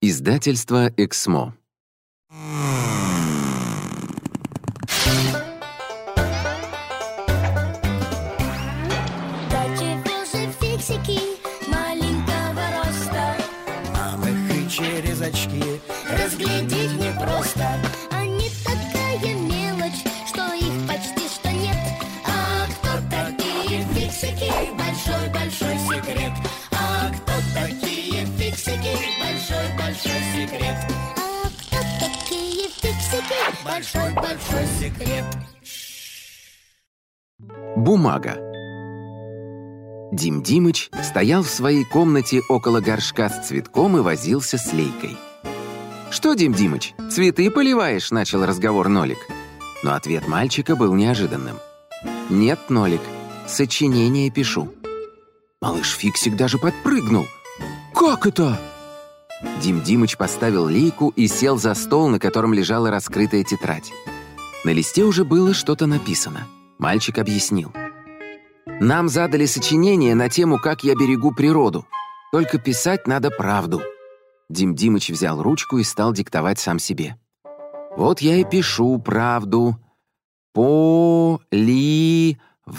Издательство «Эксмо». Да чего же фиксики маленького роста? Нам их и через очки Разглядеть непросто. Они такая мелочь, что их почти что нет. А кто такие фиксики? Большой-большой секрет. А кто такие фиксики? Большой-большой секрет. А кто такие фиксики? Большой-большой секрет. Бумага. Дим Димыч стоял в своей комнате около горшка с цветком и возился с лейкой. «Что, Дим Димыч, цветы поливаешь?» — начал разговор Нолик. Но ответ мальчика был неожиданным. «Нет, Нолик, сочинение пишу». Малыш Фиксик даже подпрыгнул. «Как это?» Дим Димыч поставил лейку и сел за стол, на котором лежала раскрытая тетрадь. На листе уже было что-то написано. Мальчик объяснил. «Нам задали сочинение на тему «Как я берегу природу». Только писать надо правду». Дим Димыч взял ручку и стал диктовать сам себе. «Вот я и пишу правду. Поливаю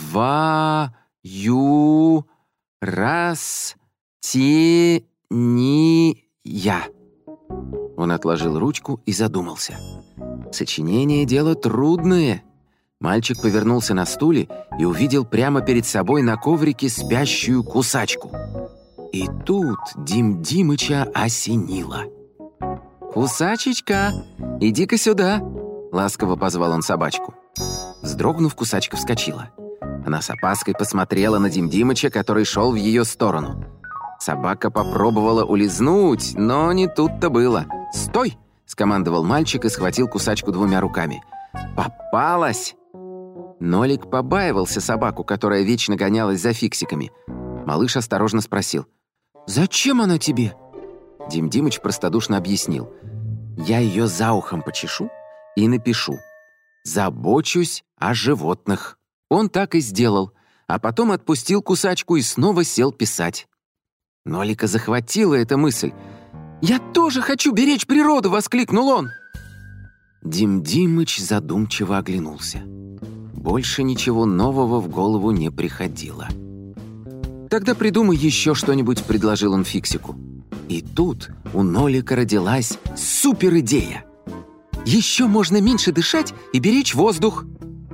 растения». Он отложил ручку и задумался. Сочинение — дело трудное. Мальчик повернулся на стуле и увидел прямо перед собой на коврике спящую кусачку. И тут Дим Димыча осенило. «Кусачечка, иди-ка сюда!» — ласково позвал он собачку. Вздрогнув, кусачка вскочила. Она с опаской посмотрела на Дим Димыча, который шел в ее сторону. Собака попробовала улизнуть, но не тут-то было. «Стой!» — скомандовал мальчик и схватил кусачку двумя руками. «Попалась!» Нолик побаивался собаку, которая вечно гонялась за фиксиками. Малыш осторожно спросил. «Зачем она тебе?» Дим Димыч простодушно объяснил. «Я ее за ухом почешу и напишу. Забочусь о животных». Он так и сделал, а потом отпустил кусачку и снова сел писать. Нолика захватила эта мысль. «Я тоже хочу беречь природу!» — воскликнул он. Дим Димыч задумчиво оглянулся. Больше ничего нового в голову не приходило. «Тогда придумай еще что-нибудь», — предложил он Фиксику. И тут у Нолика родилась суперидея. «Еще можно меньше дышать и беречь воздух».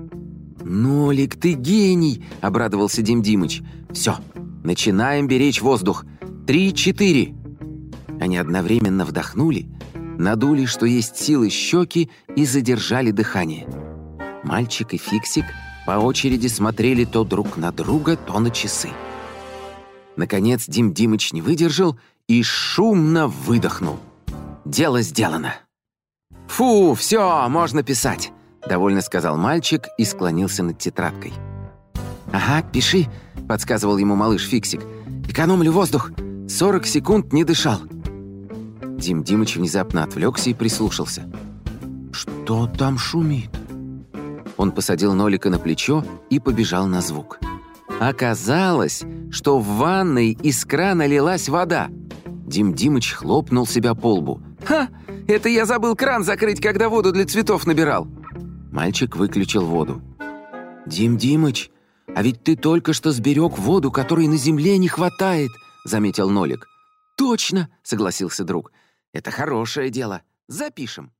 «Нолик, ты гений!» — обрадовался Дим Димыч. «Все, начинаем беречь воздух. 3-4». Они одновременно вдохнули, надули, что есть силы, щеки и задержали дыхание. Мальчик и Фиксик по очереди смотрели то друг на друга, то на часы. Наконец Дим Димыч не выдержал и шумно выдохнул. Дело сделано. «Фу, все, можно писать», — довольно сказал мальчик и склонился над тетрадкой. «Ага, пиши», — подсказывал ему малыш Фиксик. «Экономлю воздух. 40 секунд не дышал». Дим Димыч внезапно отвлекся и прислушался. «Что там шумит?» Он посадил Нолика на плечо и побежал на звук. Оказалось, что в ванной из крана лилась вода. Дим Димыч хлопнул себя по лбу. «Ха! Это я забыл кран закрыть, когда воду для цветов набирал!» Мальчик выключил воду. «Дим Димыч, а ведь ты только что сберег воду, которой на земле не хватает!» — заметил Нолик. «Точно!» — согласился друг. «Это хорошее дело. Запишем!»